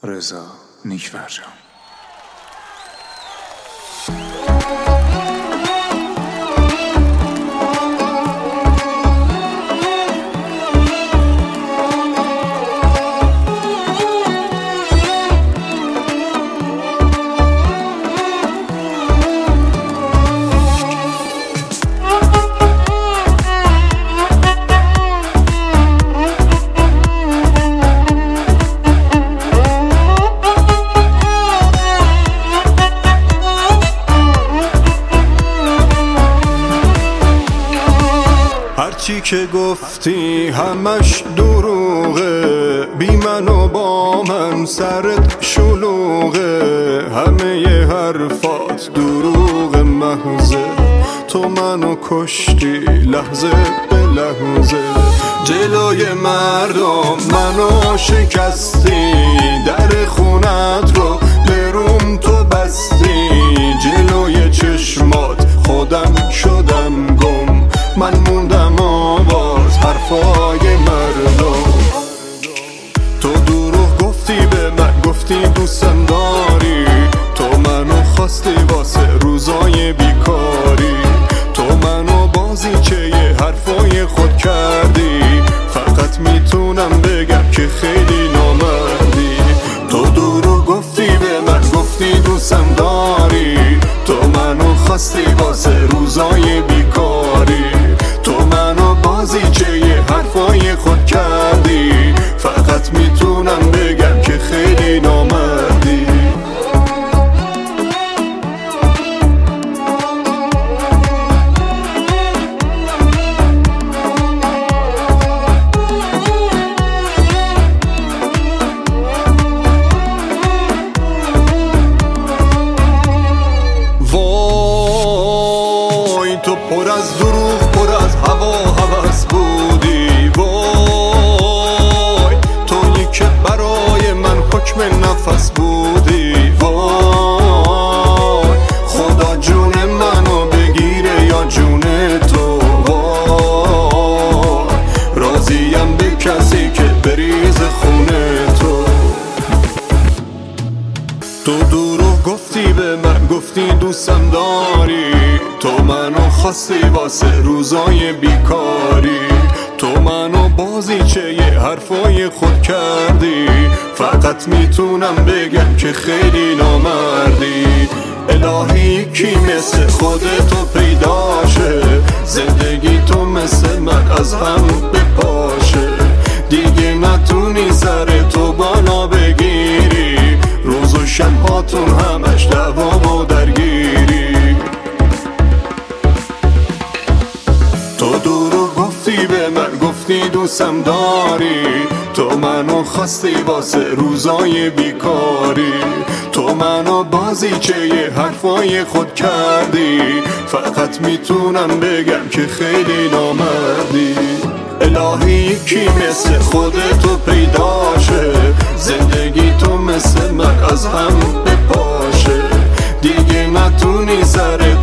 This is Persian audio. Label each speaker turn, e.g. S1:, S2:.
S1: رضا نیک‌فرجام.
S2: هرچی که گفتی همش دروغه، بی من و با من سرت شلوغه، همه ی حرفات دروغ محضه، تو منو کشتی لحظه به لحظه، جلوی مردم منو شکستی، در خونت رو به روم تو بستی، جلوی چشمات خودم شدم گم، من موندم آواز حرفای مردم. تو دروغ گفتی به من، گفتی دوستم داری، تو منو خواستی واسه روزای بیکاری، تو منو بازیچه ی حرفای خود کردی، فقط میتونم بگم که خیلی نامردی. تو دروغ گفتی به من، گفتی دوستم داری، تو منو خواستی واسه روزای بیکاری، تو منو بازیچه ی حرفای خود کردی، فقط میتونم بگم که خیلی نامردی. وای تو پر از دروغ، پر از هوا هوس بودی، وای تویی که برای من حکم نفس بودی، وای خدا جون منو بگیره یا جون تو، وای راضیم به کسی که بریز خونه تو. تو دروغ گفتی به من، گفتی دوستم داری، تو منو خواستی واسه روزای بیکاری، تو منو بازیچه ی حرفای خود کردی، فقط میتونم بگم که خیلی نامردی. الهی کی مثل خودتو پیدا شه، زندگی تو مثل من از هم بپاشه، دیگه نتونی سر تو بالا بگیری، روز و شباتون همش دعوا و درگیری. تو دروغ گفتی به من، گفتی دوستم داری، تو منو خواستی واسه روزای بیکاری، تو منو بازیچه ی حرفای خود کردی، فقط میتونم بگم که خیلی نامردی. الهی کی مثل خودتو پیدا شه، زندگی تو مثل من از هم بپاشه، دیگه نتونی سر